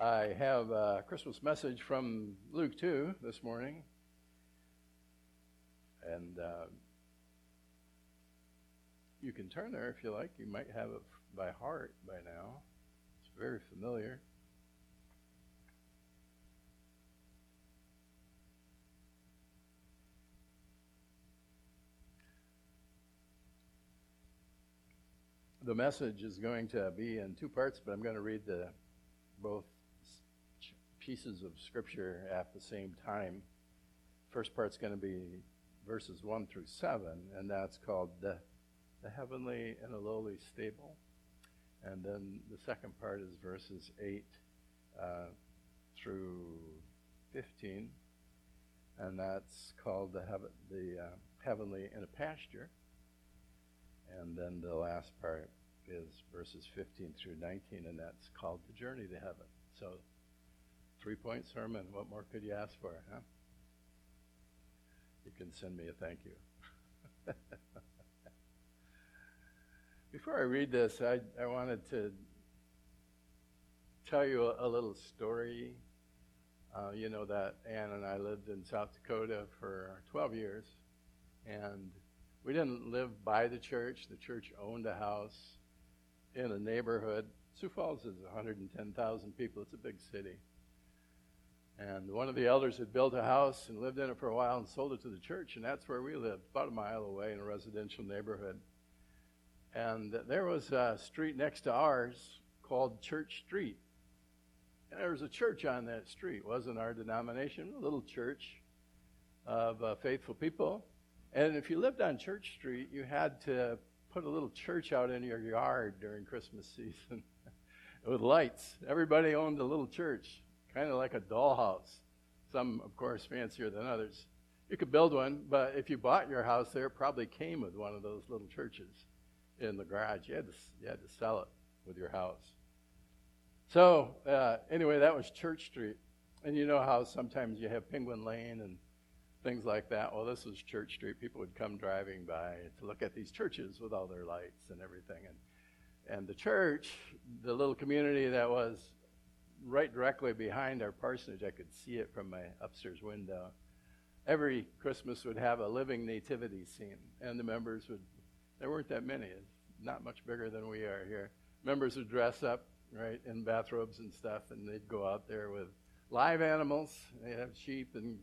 I have a Christmas message from Luke 2 this morning. And you can turn there if you like. You might have it by heart by now. It's very familiar. The message is going to be in two parts, but I'm going to read both pieces of Scripture at the same time. First part's going to be verses 1 through 7, and that's called the Heavenly and a Lowly Stable. And then the second part is verses 8 through 15, and that's called the Heavenly in a Pasture. And then the last part is verses 15 through 19, and that's called The Journey to Heaven. So, 3-point sermon. What more could you ask for, huh? You can send me a thank you. Before I read this, I wanted to tell you a little story. You know that Ann and I lived in South Dakota for 12 years, and we didn't live by the church. The church owned a house in a neighborhood. Sioux Falls is 110,000 people. It's a big city. And one of the elders had built a house and lived in it for a while and sold it to the church, and that's where we lived, about a mile away in a residential neighborhood. And there was a street next to ours called Church Street. And there was a church on that street. It wasn't our denomination, a little church of faithful people. And if you lived on Church Street, you had to put a little church out in your yard during Christmas season with lights. Everybody owned a little church, kind of like a dollhouse. Some, of course, fancier than others. You could build one, but if you bought your house there, it probably came with one of those little churches in the garage. You had to sell it with your house. So, anyway, that was Church Street. And you know how sometimes you have Penguin Lane and things like that. Well, this was Church Street. People would come driving by to look at these churches with all their lights and everything. And the church, the little community that was right directly behind our parsonage, I could see it from my upstairs window. Every Christmas would have a living nativity scene, and the members there weren't that many. It's not much bigger than we are here. Members would dress up, right, in bathrobes and stuff, and they'd go out there with live animals. They'd have sheep and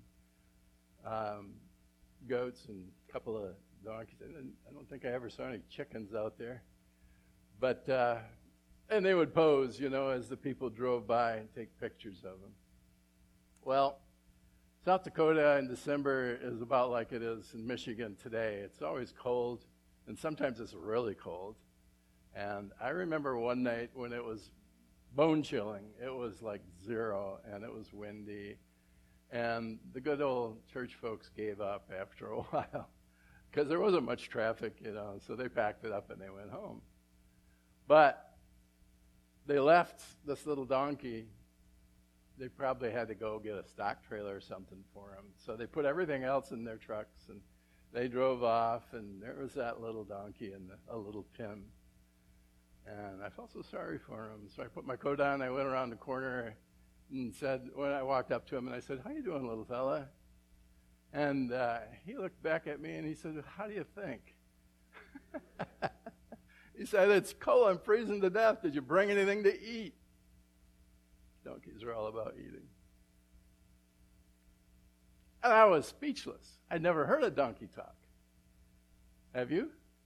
goats and a couple of donkeys. I don't think I ever saw any chickens out there. But, and they would pose, as the people drove by and take pictures of them. Well, South Dakota in December is about like it is in Michigan today. It's always cold, and sometimes it's really cold. And I remember one night when it was bone chilling. It was like 0, and it was windy. And the good old church folks gave up after a while because there wasn't much traffic, so they packed it up and they went home. But they left this little donkey. They probably had to go get a stock trailer or something for him. So they put everything else in their trucks, and they drove off, and there was that little donkey in a little pen. And I felt so sorry for him. So I put my coat on, I went around the corner, and said, when I walked up to him, and I said, "How you doing, little fella?" And he looked back at me, and he said, "How do you think?" He said, "It's cold. I'm freezing to death. Did you bring anything to eat?" Donkeys are all about eating. And I was speechless. I'd never heard a donkey talk. Have you?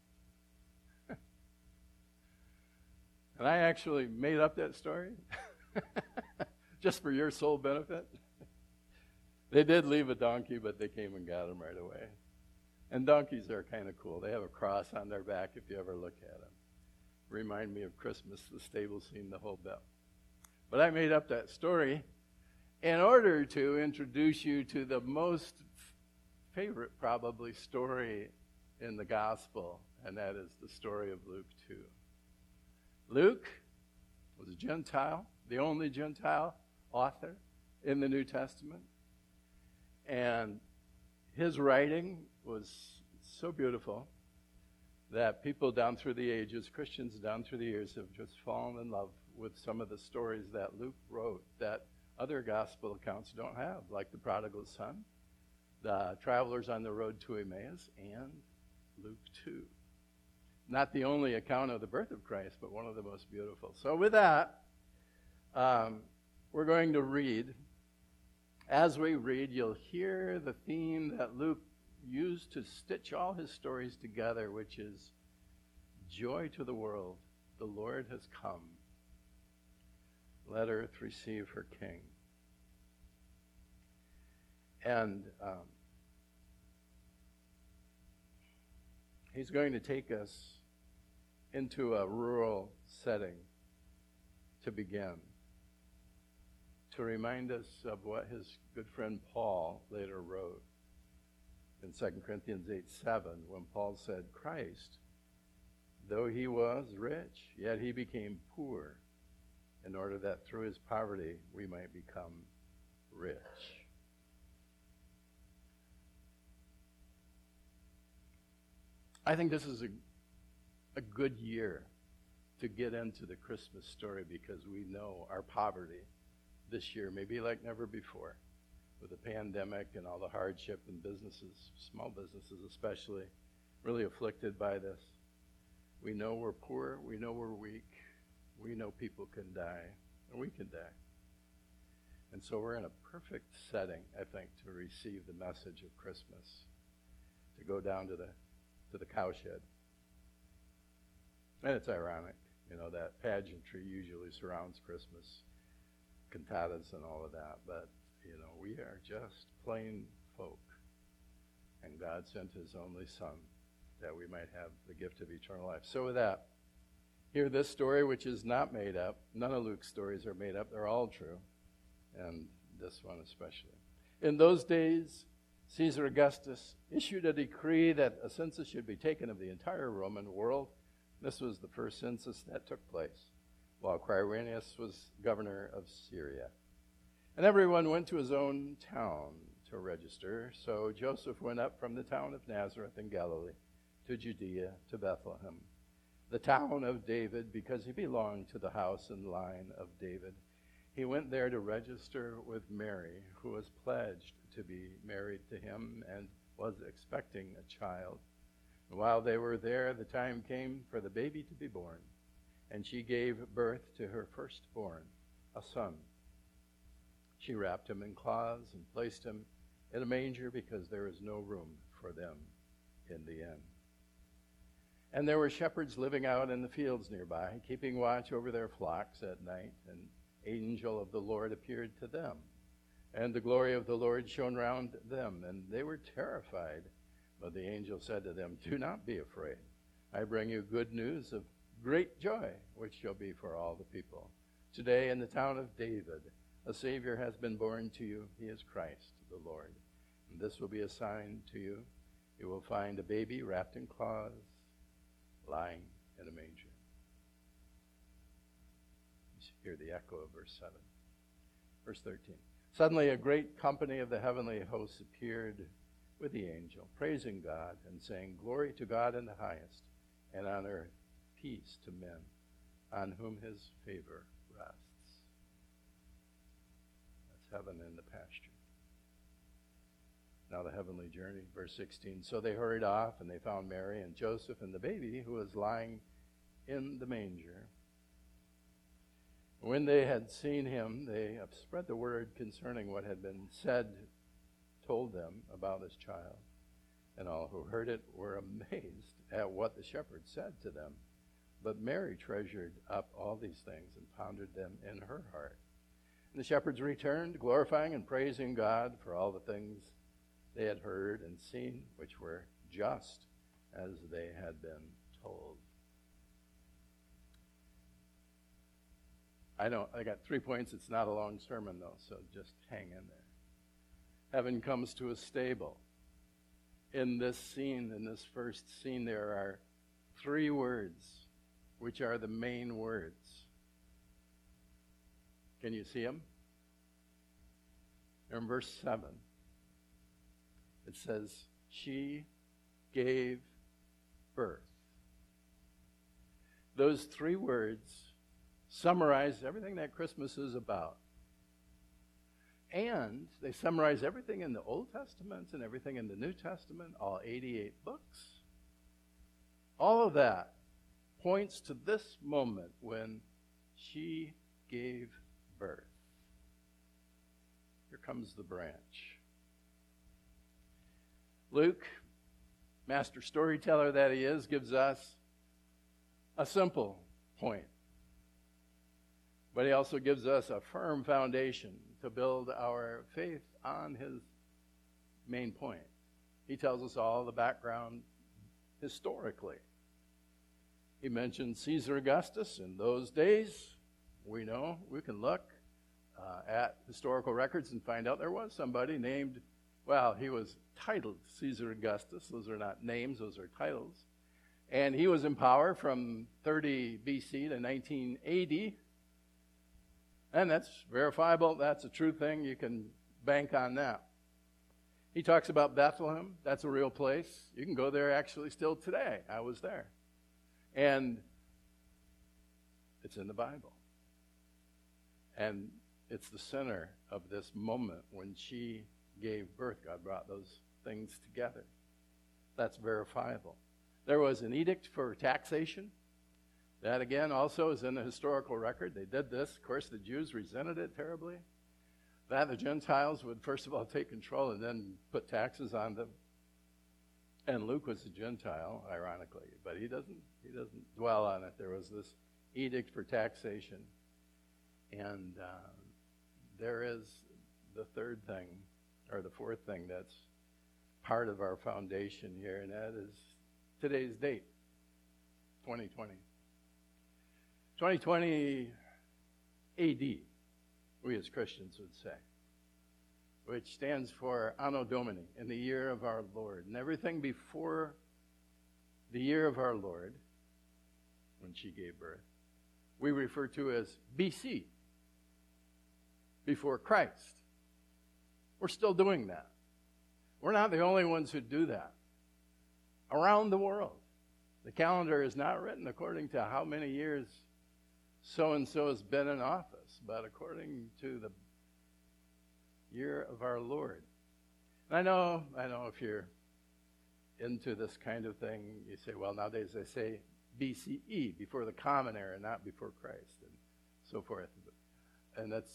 And I actually made up that story. Just for your sole benefit. They did leave a donkey, but they came and got him right away. And donkeys are kind of cool. They have a cross on their back if you ever look at them. Remind me of Christmas, the stable scene, the whole bit. But I made up that story in order to introduce you to the most favorite, probably, story in the gospel, and that is the story of Luke 2. Luke was a Gentile, the only Gentile author in the New Testament. And his writing was so beautiful that people down through the ages, Christians down through the years, have just fallen in love with some of the stories that Luke wrote that other gospel accounts don't have, like the prodigal son, the travelers on the road to Emmaus, and Luke 2. Not the only account of the birth of Christ, but one of the most beautiful. So with that, we're going to read. As we read, you'll hear the theme that Luke used to stitch all his stories together, which is joy to the world. The Lord has come. Let earth receive her King. And he's going to take us into a rural setting to begin, to remind us of what his good friend Paul later wrote in 2 Corinthians 8:7, when Paul said, Christ, though he was rich, yet he became poor, in order that through his poverty we might become rich. I think this is a good year to get into the Christmas story, because we know our poverty this year may be like never before, with the pandemic and all the hardship, and businesses, small businesses especially, really afflicted by this. We know we're poor, we know we're weak, we know people can die, and we can die. And so we're in a perfect setting, I think, to receive the message of Christmas, to go down to the cowshed. And it's ironic, that pageantry usually surrounds Christmas, cantatas and all of that, but we are just plain folk, and God sent his only Son that we might have the gift of eternal life. So with that, hear this story, which is not made up. None of Luke's stories are made up. They're all true, and this one especially. In those days, Caesar Augustus issued a decree that a census should be taken of the entire Roman world. This was the first census that took place while Quirinius was governor of Syria. And everyone went to his own town to register. So Joseph went up from the town of Nazareth in Galilee to Judea, to Bethlehem, the town of David, because he belonged to the house and line of David. He went there to register with Mary, who was pledged to be married to him and was expecting a child. And while they were there, the time came for the baby to be born, and she gave birth to her firstborn, a son. She wrapped him in cloths and placed him in a manger, because there was no room for them in the inn. And there were shepherds living out in the fields nearby, keeping watch over their flocks at night. An angel of the Lord appeared to them, and the glory of the Lord shone round them, and they were terrified. But the angel said to them, Do not be afraid. I bring you good news of great joy, which shall be for all the people. Today in the town of David, a Savior has been born to you. He is Christ the Lord. And this will be a sign to you. You will find a baby wrapped in cloths, lying in a manger. You hear the echo of verse 7. Verse 13. Suddenly a great company of the heavenly hosts appeared with the angel, praising God and saying, Glory to God in the highest, and on earth peace to men, on whom his favor rests. That's heaven in the pasture. Now the heavenly journey, verse 16. So they hurried off, and they found Mary and Joseph and the baby, who was lying in the manger. When they had seen him, they spread the word concerning what had been said, told them about this child. And all who heard it were amazed at what the shepherds said to them. But Mary treasured up all these things and pondered them in her heart. And the shepherds returned, glorifying and praising God for all the things they had heard and seen, which were just as they had been told. I got 3 points. It's not a long sermon, though, so just hang in there. Heaven comes to a stable. In this scene, in this first scene, there are 3 words, which are the main words. Can you see them? In verse 7, it says, she gave birth. Those three words summarize everything that Christmas is about. And they summarize everything in the Old Testament and everything in the New Testament, all 88 books. All of that points to this moment when she gave birth. Here comes the branch. Luke, master storyteller that he is, gives us a simple point. But he also gives us a firm foundation to build our faith on his main point. He tells us all the background historically. He mentions Caesar Augustus. In those days, we know, we can look at historical records and find out there was somebody named, well, he was titled Caesar Augustus. Those are not names, those are titles. And he was in power from 30 BC to 19 AD. And that's verifiable. That's a true thing. You can bank on that. He talks about Bethlehem. That's a real place. You can go there actually still today. I was there. And it's in the Bible. And it's the center of this moment when she gave birth. God brought those things together. That's verifiable. There was an edict for taxation. That, again, also is in the historical record. They did this. Of course, the Jews resented it terribly. That the Gentiles would, first of all, take control and then put taxes on them. And Luke was a Gentile, ironically, but he doesn't dwell on it. There was this edict for taxation. And there is the third thing, or the fourth thing that's part of our foundation here, and that is today's date, 2020. 2020 AD, we as Christians would say, which stands for Anno Domini, in the year of our Lord. And everything before the year of our Lord, when she gave birth, we refer to as BC, before Christ. We're still doing that. We're not the only ones who do that. Around the world, the calendar is not written according to how many years so-and-so has been in office, but according to the year of our Lord. And I know if you're into this kind of thing, you say, well, nowadays they say BCE, before the Common Era, not before Christ, and so forth. And that's,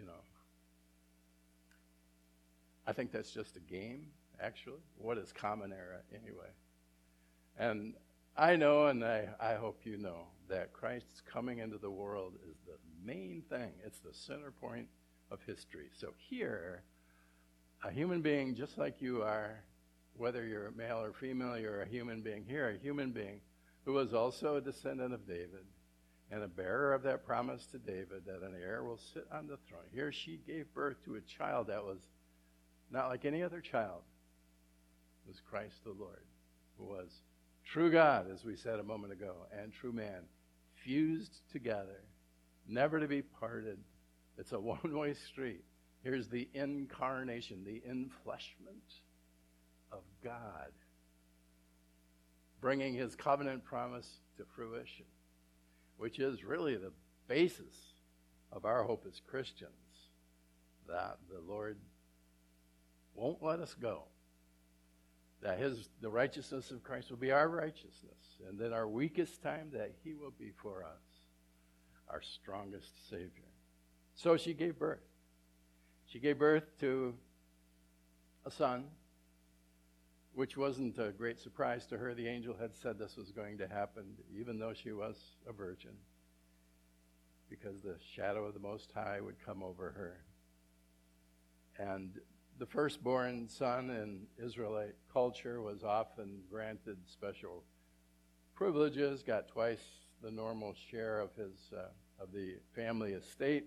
I think that's just a game, actually. What is Common Era, anyway? And I know, and I hope you know, that Christ's coming into the world is the main thing. It's the center point of history. So here, a human being just like you are, whether you're male or female, you're a human being. Here, a human being who was also a descendant of David and a bearer of that promise to David that an heir will sit on the throne. Here she gave birth to a child that was not like any other child. It was Christ the Lord, who was true God, as we said a moment ago, and true man, fused together, never to be parted. It's a one-way street. Here's the incarnation, the enfleshment of God, bringing his covenant promise to fruition, which is really the basis of our hope as Christians, that the Lord won't let us go, that the righteousness of Christ will be our righteousness, and then our weakest time that he will be for us, our strongest Savior. So she gave birth. She gave birth to a son, which wasn't a great surprise to her. The angel had said this was going to happen, even though she was a virgin, because the shadow of the Most High would come over her. And the firstborn son in Israelite culture was often granted special privileges, got twice the normal share of the family estate.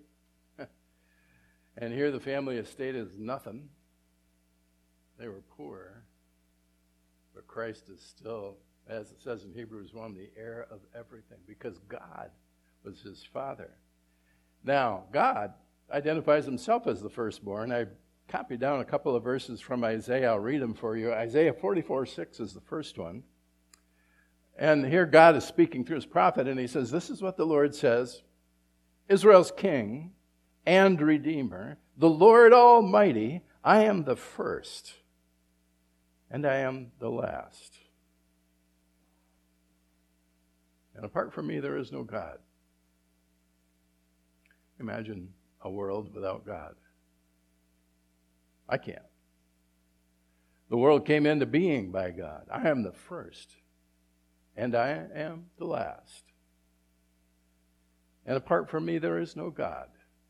And here the family estate is nothing. They were poor. But Christ is still, as it says in Hebrews 1, the heir of everything, because God was his father. Now, God identifies himself as the firstborn. I copied down a couple of verses from Isaiah. I'll read them for you. Isaiah 44:6 is the first one. And here God is speaking through his prophet, and he says, this is what the Lord says, Israel's king and redeemer, the Lord Almighty, I am the first, and I am the last. And apart from me, there is no God. Imagine a world without God. I can't. The world came into being by God. I am the first, and I am the last. And apart from me, there is no God.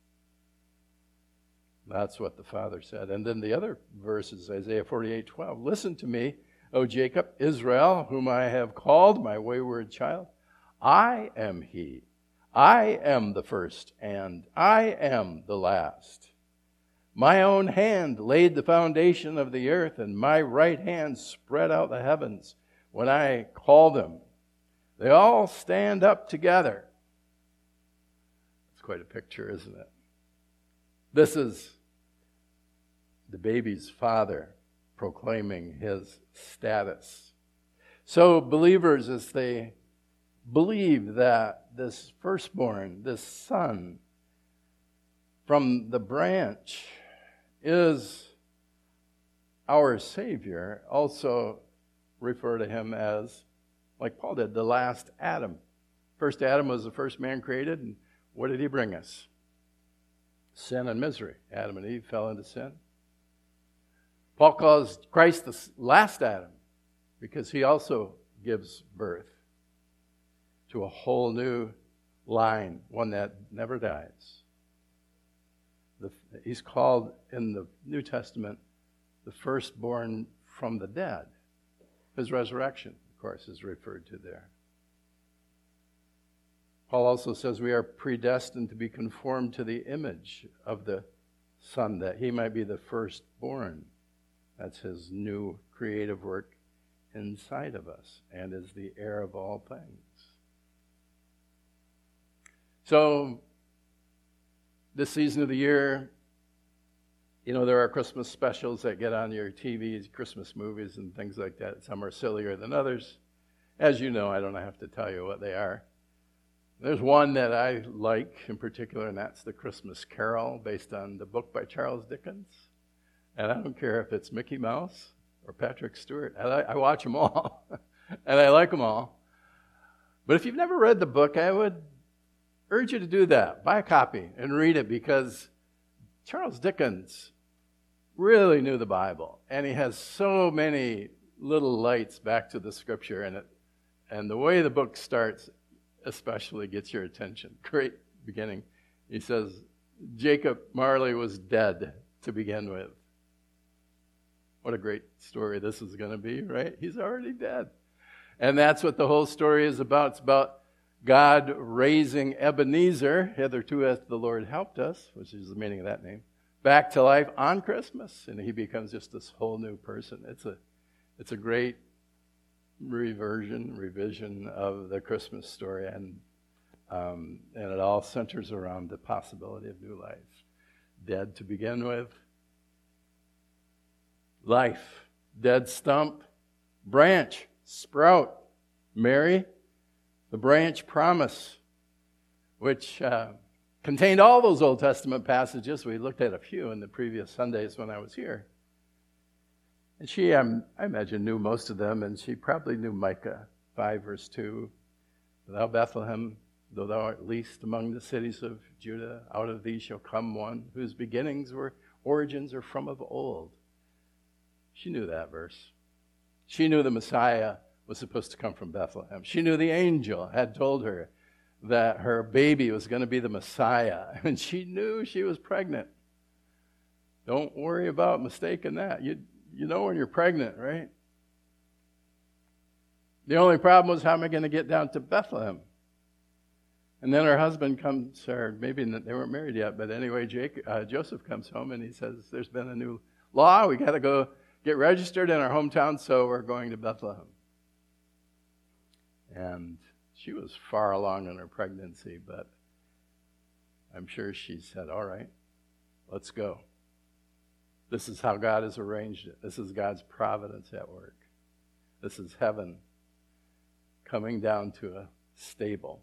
That's what the Father said. And then the other verses, Isaiah 48:12. Listen to me, O Jacob, Israel, whom I have called my wayward child. I am he. I am the first, and I am the last. My own hand laid the foundation of the earth, and my right hand spread out the heavens. When I call them, they all stand up together. It's quite a picture, isn't it? This is the baby's father proclaiming his status. So believers, as they believe that this firstborn, this son from the branch is our Savior, also refer to him as, like Paul did, the last Adam. First Adam was the first man created, and what did he bring us? Sin and misery. Adam and Eve fell into sin. Paul calls Christ the last Adam because he also gives birth to a whole new line, one that never dies. He's called in the New Testament the firstborn from the dead. His resurrection, of course, is referred to there. Paul also says we are predestined to be conformed to the image of the Son, that he might be the firstborn. That's his new creative work inside of us, and is the heir of all things. So, this season of the year, you know, there are Christmas specials that get on your TVs, Christmas movies and things like that. Some are sillier than others. As you know, I don't have to tell you what they are. There's one that I like in particular, and that's The Christmas Carol, based on the book by Charles Dickens. And I don't care if it's Mickey Mouse or Patrick Stewart. I watch them all, and I like them all. But if you've never read the book, I would urge you to do that. Buy a copy and read it, because Charles Dickens really knew the Bible, and he has so many little lights back to the Scripture in it. And the way the book starts especially gets your attention. Great beginning. He says, Jacob Marley was dead to begin with. What a great story this is going to be, right? He's already dead. And that's what the whole story is about. It's about God raising Ebenezer, hitherto hath the Lord helped us, which is the meaning of that name, back to life on Christmas. And he becomes just this whole new person. It's a great revision of the Christmas story, and it all centers around the possibility of new life. Dead to begin with, life, dead stump, branch, sprout, Mary, the branch promise, which contained all those Old Testament passages. We looked at a few in the previous Sundays when I was here. And she, I imagine, knew most of them, and she probably knew Micah 5, verse 2. Thou Bethlehem, though thou art least among the cities of Judah, out of thee shall come one whose origins are from of old. She knew that verse. She knew the Messiah was supposed to come from Bethlehem. She knew the angel had told her that her baby was going to be the Messiah, and she knew she was pregnant. Don't worry about mistaking that. You know when you're pregnant, right? The only problem was, how am I going to get down to Bethlehem? And then her husband comes, or maybe they weren't married yet, but anyway, Joseph comes home and he says, there's been a new law. We got to go get registered in our hometown, so we're going to Bethlehem. And she was far along in her pregnancy, but I'm sure she said, all right, let's go. This is how God has arranged it. This is God's providence at work. This is heaven coming down to a stable.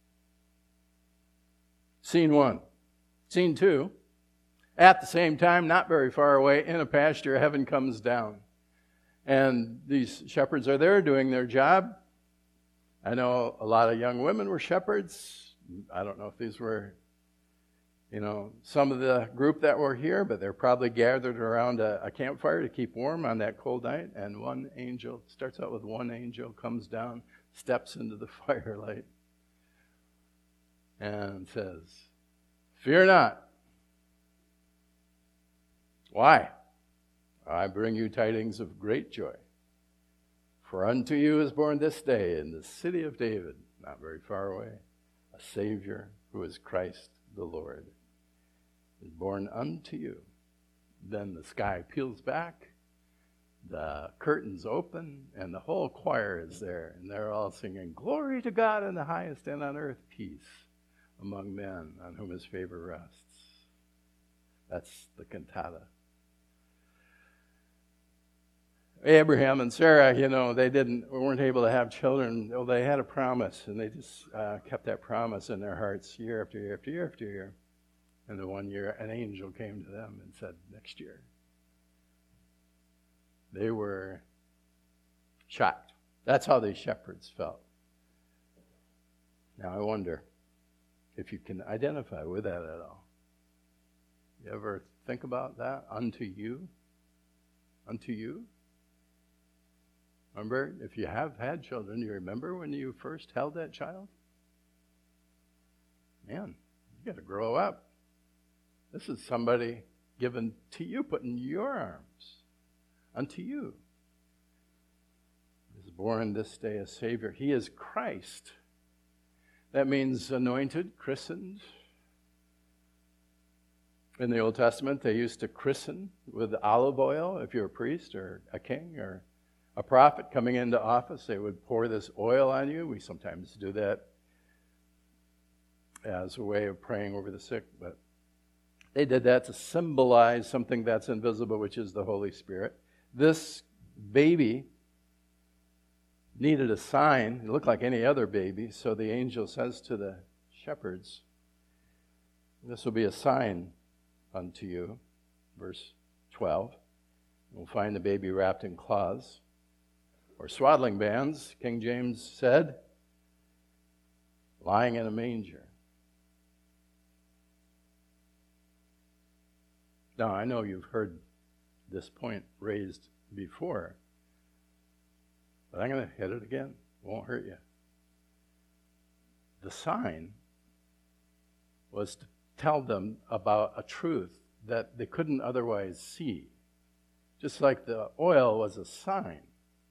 Scene 1. Scene 2. At the same time, not very far away, in a pasture, heaven comes down. And these shepherds are there doing their job. I know a lot of young women were shepherds. I don't know if these were, some of the group that were here, but they're probably gathered around a campfire to keep warm on that cold night. And one angel, starts out with one angel, comes down, steps into the firelight, and says, "Fear not." Why? "I bring you tidings of great joy. For unto you is born this day in the city of David," not very far away, "a Savior who is Christ the Lord. Is born unto you." Then the sky peels back, the curtains open, and the whole choir is there. And they're all singing, "Glory to God in the highest, and on earth peace among men on whom his favor rests." That's the cantata. Abraham and Sarah, they weren't able to have children. Well, they had a promise, and they just kept that promise in their hearts year after year after year after year. And the one year, an angel came to them and said, "Next year." They were shocked. That's how these shepherds felt. Now, I wonder if you can identify with that at all. You ever think about that? Unto you? Unto you? Remember, if you have had children, you remember when you first held that child? Man, you got to grow up. This is somebody given to you, put in your arms. Unto you is born this day a Savior. He is Christ. That means anointed, christened. In the Old Testament, they used to christen with olive oil. If you're a priest or a king or a prophet coming into office, they would pour this oil on you. We sometimes do that as a way of praying over the sick, but they did that to symbolize something that's invisible, which is the Holy Spirit. This baby needed a sign. It looked like any other baby, so the angel says to the shepherds, "This will be a sign unto you." Verse 12. We'll find the baby wrapped in cloths or swaddling bands, King James said, lying in a manger. Now, I know you've heard this point raised before, but I'm going to hit it again. It won't hurt you. The sign was to tell them about a truth that they couldn't otherwise see. Just like the oil was a sign.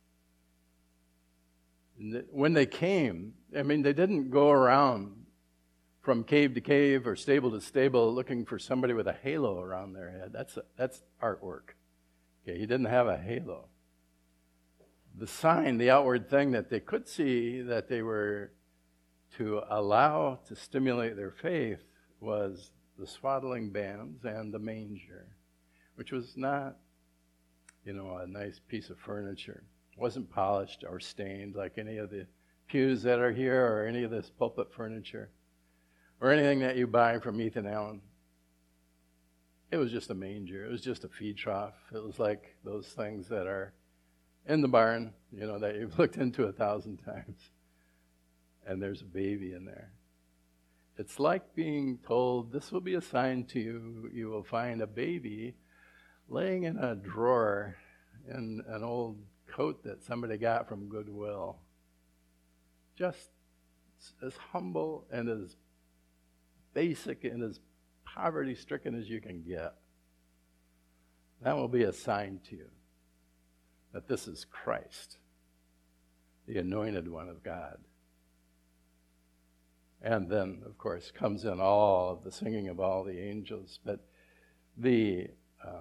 When they came, they didn't go around from cave to cave or stable to stable looking for somebody with a halo around their head. That's artwork. Okay, he didn't have a halo. The sign, the outward thing that they could see that they were to allow to stimulate their faith was the swaddling bands and the manger, which was not, a nice piece of furniture. It wasn't polished or stained like any of the pews that are here or any of this pulpit furniture or anything that you buy from Ethan Allen. It was just a manger. It was just a feed trough. It was like those things that are in the barn, that you've looked into 1,000 times. And there's a baby in there. It's like being told, "This will be a sign to you. You will find a baby laying in a drawer in an old coat that somebody got from Goodwill." Just as humble and as basic and as poverty-stricken as you can get. That will be a sign to you that this is Christ, the anointed one of God. And then, of course, comes in all of the singing of all the angels. But the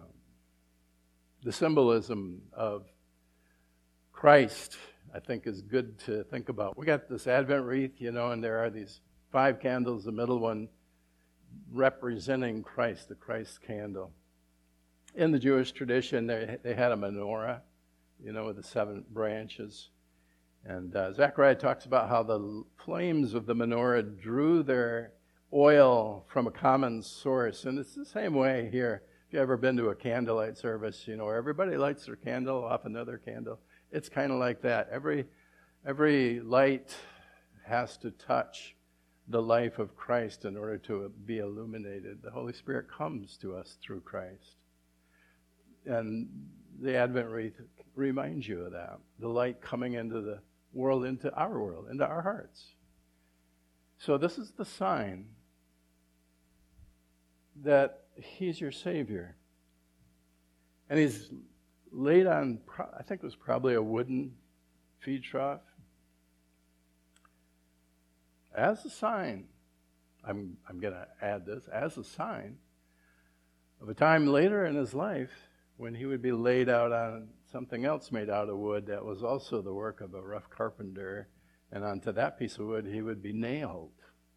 symbolism of Christ, I think, is good to think about. We got this Advent wreath, and there are these 5 candles, the middle one representing Christ, the Christ candle. In the Jewish tradition, they had a menorah, with the 7 branches. And Zechariah talks about how the flames of the menorah drew their oil from a common source. And it's the same way here. If you've ever been to a candlelight service, you know, where everybody lights their candle off another candle. It's kind of like that. Every light has to touch the life of Christ in order to be illuminated. The Holy Spirit comes to us through Christ. And the Advent wreath reminds you of that. The light coming into the world, into our hearts. So this is the sign that he's your Savior. And he's laid on, I think it was probably a wooden feed trough. As a sign, I'm going to add this, as a sign of a time later in his life when he would be laid out on something else made out of wood that was also the work of a rough carpenter, and onto that piece of wood he would be nailed.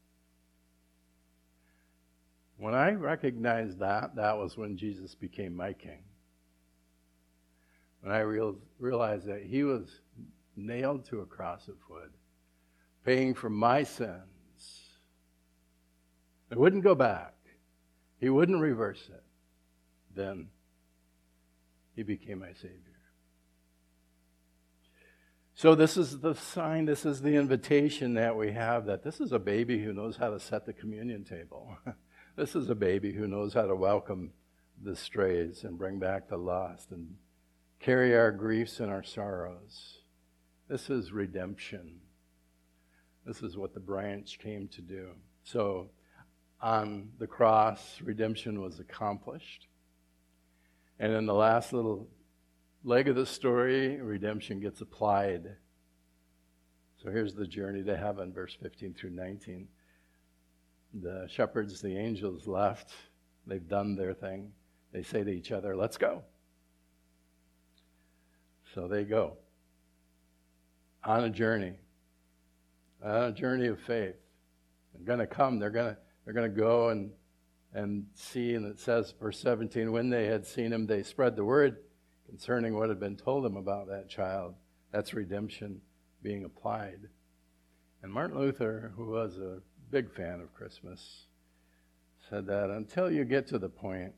When I recognized that was when Jesus became my king. When I realized that he was nailed to a cross of wood, paying for my sins. It wouldn't go back. He wouldn't reverse it. Then he became my Savior. So this is the sign, this is the invitation that we have, that this is a baby who knows how to set the communion table. This is a baby who knows how to welcome the strays and bring back the lost and carry our griefs and our sorrows. This is redemption. This is what the branch came to do. So on the cross, redemption was accomplished. And in the last little leg of the story, redemption gets applied. So here's the journey to heaven, verse 15 through 19. The shepherds, the angels left. They've done their thing. They say to each other, let's go. So they go on a journey of faith. They're going to come. They're going to go and see. And it says, verse 17, when they had seen him, they spread the word concerning what had been told them about that child. That's redemption being applied. And Martin Luther, who was a big fan of Christmas, said that until you get to the point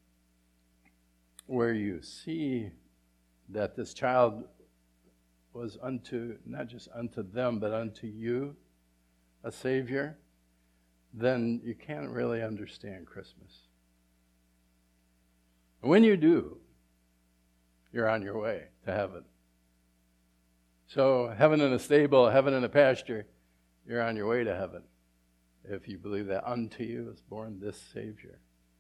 where you see that this child was unto, not just unto them, but unto you, a Savior, then you can't really understand Christmas. And when you do, you're on your way to heaven. So heaven in a stable, heaven in a pasture, you're on your way to heaven if you believe that unto you is born this Savior.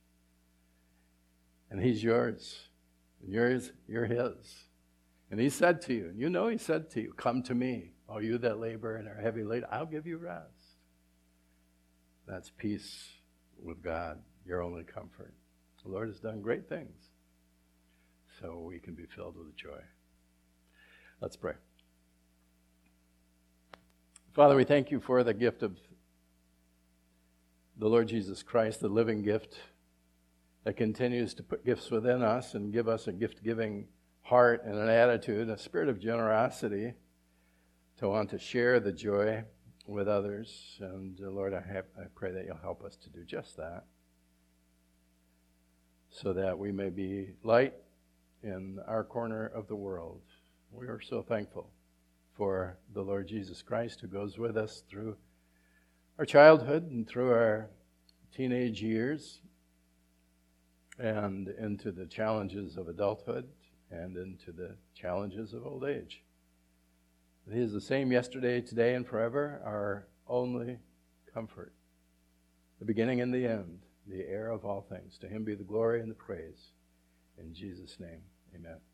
And he's yours, and you're his. And he said to you, and you know he said to you, come to me, all you that labor and are heavy laden, I'll give you rest. That's peace with God, your only comfort. The Lord has done great things, so we can be filled with joy. Let's pray. Father, we thank you for the gift of the Lord Jesus Christ, the living gift that continues to put gifts within us and give us a gift-giving heart and an attitude, a spirit of generosity to want to share the joy with others. And Lord, I pray that you'll help us to do just that, so that we may be light in our corner of the world. We are so thankful for the Lord Jesus Christ, who goes with us through our childhood and through our teenage years and into the challenges of adulthood and into the challenges of old age. He is the same yesterday, today, and forever, our only comfort, the beginning and the end, the heir of all things. To him be the glory and the praise. In Jesus' name, amen.